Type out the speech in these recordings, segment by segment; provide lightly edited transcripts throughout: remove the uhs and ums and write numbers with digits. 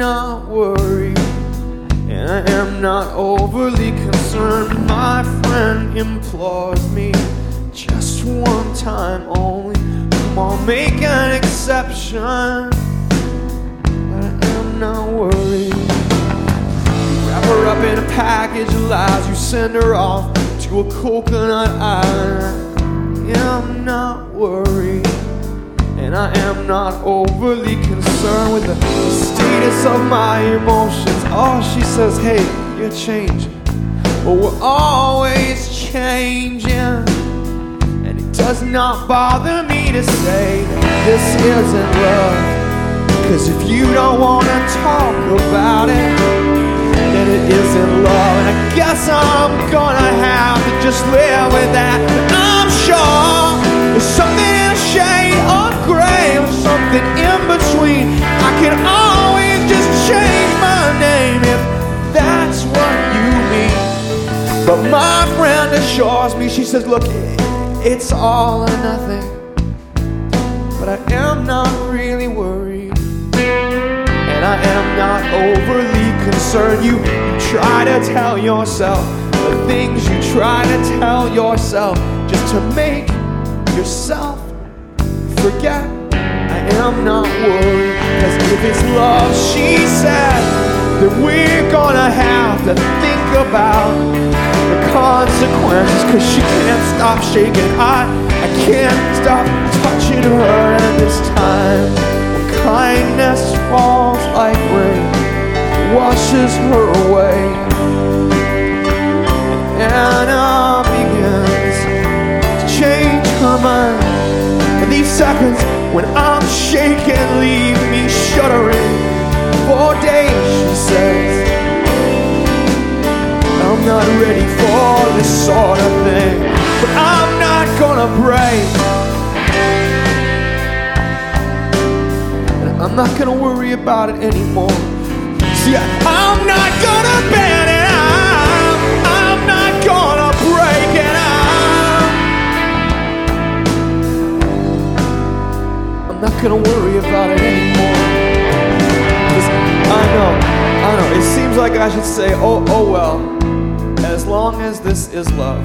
not worried, and I am not overly concerned. My friend implores me just one time only. Come on, make an exception. But I am not worried. You wrap her up in a package of lies. You send her off to a coconut island. I'm not worried, and I am not overly concerned with the status of my emotions. Oh, she says, hey, you're changing, but we're always changing. And it does not bother me to say that this isn't love, 'cause if you don't want to talk about it, then it isn't love. And I guess I'm gonna have to just live with that. I'm sure there's something in a shade of gray or something in between. I can always just change my name if that's what you mean. But my friend assures me, she says, look, it's all or nothing. But I am not really worried, and I am not overly concerned. You try to tell yourself the things you try to tell yourself just to make yourself forget. I am not worried, 'cause if it's love, she said, then we're gonna have to think about the consequences. 'Cause she can't stop shaking, I can't stop touching her. And this time, when kindness falls like rain, washes her away, and Anna begins to change her mind. And these seconds when I'm shaking leave me shuddering for days. She says, I'm not ready for this sort of thing, but I'm not gonna break, and I'm not gonna worry about it anymore. See, I'm not gonna bend it, I'm not gonna break it, I'm not gonna worry about it anymore. 'Cause I know, it seems like I should say, oh well, as long as this is love.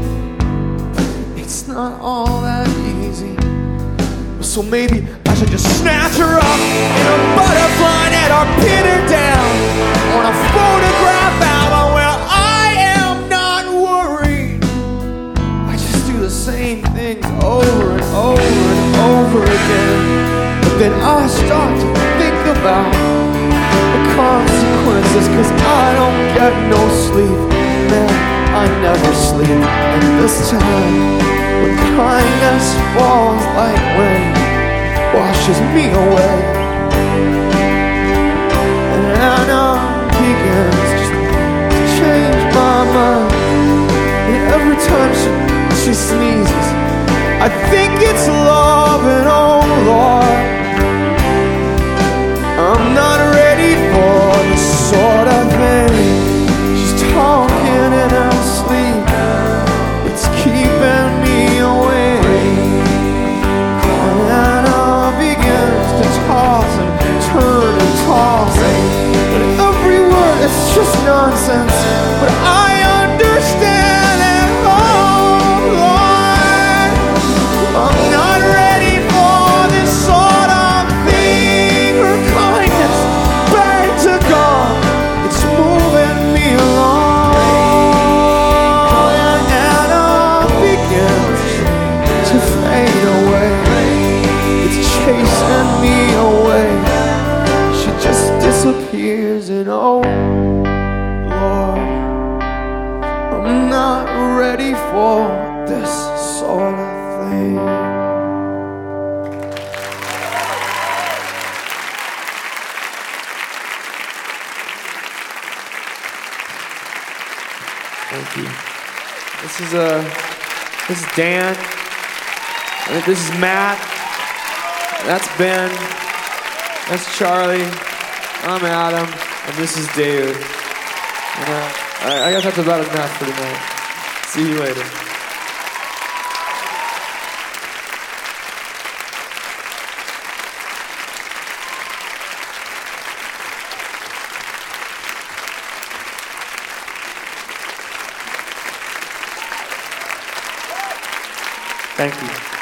It's not all that easy. So maybe I should just snatch her up in a butterfly net or pin her down on a photograph album where I am not worried. I just do the same things over and over and over again. But then I start to think about the consequences, 'cause I don't get no sleep. Man, I never sleep. And this time, when kindness falls like rain, washes me away, and Anna begins just to change my mind. And every time she sneezes, I think it's love. And oh Lord, I'm not ready for this sort of thing. She's talking in her sleep, it's keeping me awake. And begins to toss and turn and toss, and every word is just nonsense. But I understand, and oh Lord, I'm not ready for this sort of thing. Her kindness, back to God, it's moving me along. And Anna begins to fade away, chasing me away. She just disappears, and oh Lord, I'm not ready for this sort of thing. Thank you. This is Dan. I think this is Matt. That's Ben, that's Charlie, I'm Adam, and this is David. And I guess that's about enough for tonight. See you later. Thank you.